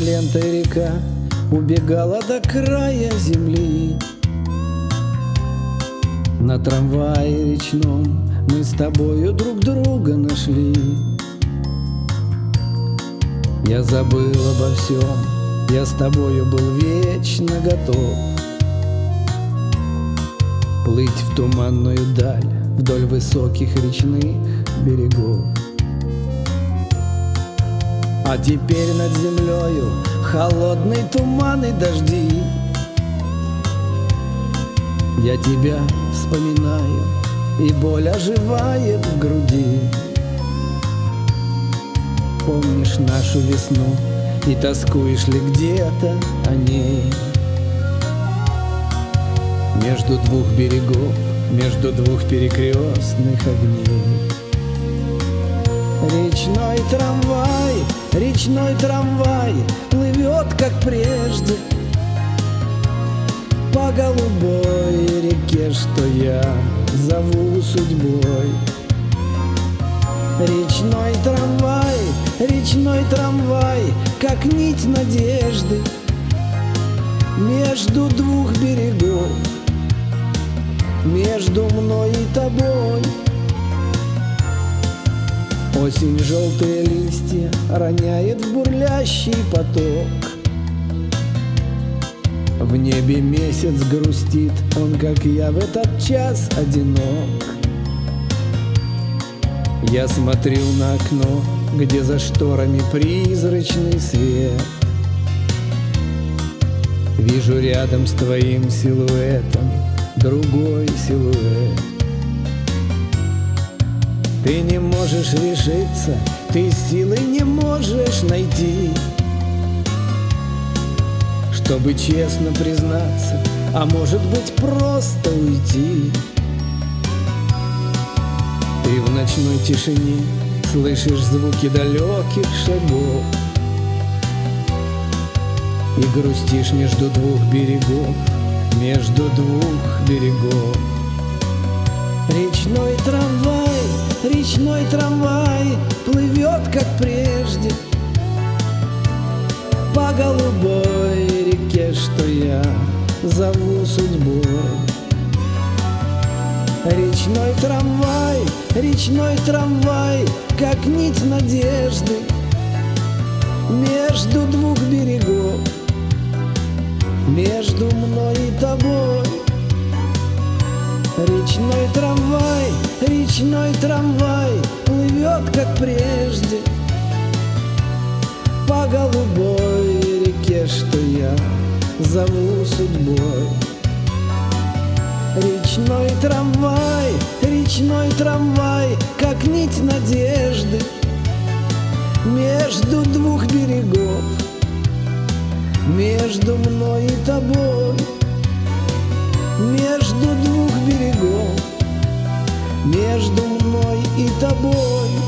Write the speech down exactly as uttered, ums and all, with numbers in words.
лентой река убегала до края земли. На трамвае речном мы с тобою друг друга нашли. Я забыл обо всем, я с тобою был вечно готов плыть в туманную даль вдоль высоких речных берегов. А теперь над землею холодный туман и дожди. Я тебя вспоминаю, и боль оживает в груди. Помнишь нашу весну, и тоскуешь ли где-то о ней? Между двух берегов, между двух перекрестных огней. Речной трамвай, речной трамвай плывет, как прежде, по голубой реке, что я зову судьбой. Речной трамвай, речной трамвай, как нить надежды между двух берегов, между мной и тобой. Осень желтые листья роняет в бурлящий поток. В небе месяц грустит, он, как я, в этот час одинок. Я смотрю на окно, где за шторами призрачный свет. Вижу рядом с твоим силуэтом другой силуэт. Ты не можешь решиться, ты силы не можешь найти, чтобы честно признаться, а может быть просто уйти. Ты в ночной тишине слышишь звуки далеких шагов и грустишь между двух берегов, между двух берегов. Речной трамвай, речной трамвай плывет, как прежде, по голубой реке, что я зову судьбой. Речной трамвай, речной трамвай, как нить надежды между двух берегов, между мной и тобой. Речной трамвай, речной трамвай плывет, как прежде, по голубой реке, что я зову судьбой. Речной трамвай, речной трамвай, как нить надежды между двух берегов, между мной и тобой. Между двух берегов, между мной и тобой.